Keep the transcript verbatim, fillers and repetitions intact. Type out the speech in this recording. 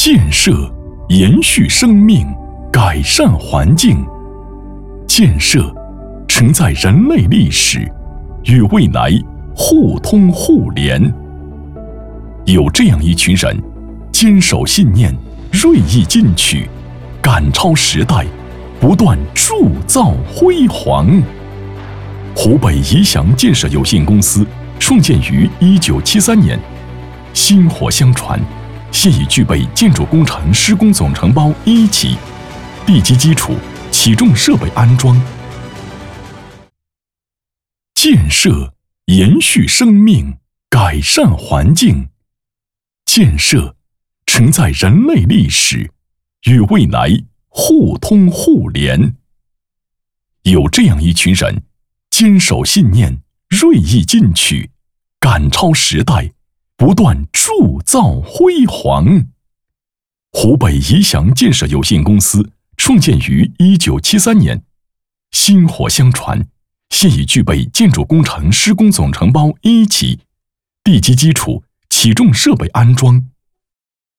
建设延续生命，改善环境。建设承载人类历史，与未来互通互联。有这样一群人，坚守信念，锐意进取，赶超时代，不断铸造辉煌。湖北宜祥建设有限公司创建于一九七三年，薪火相传，现已具备建筑工程施工总承包一级，地基基础、起重设备安装。建设延续生命，改善环境。建设承载人类历史，与未来互通互联。有这样一群人，坚守信念，锐意进取，赶超时代，不断铸造辉煌。湖北宜祥建设有限公司创建于一九七三年，薪火相传，现已具备建筑工程施工总承包一级，地基基础、起重设备安装。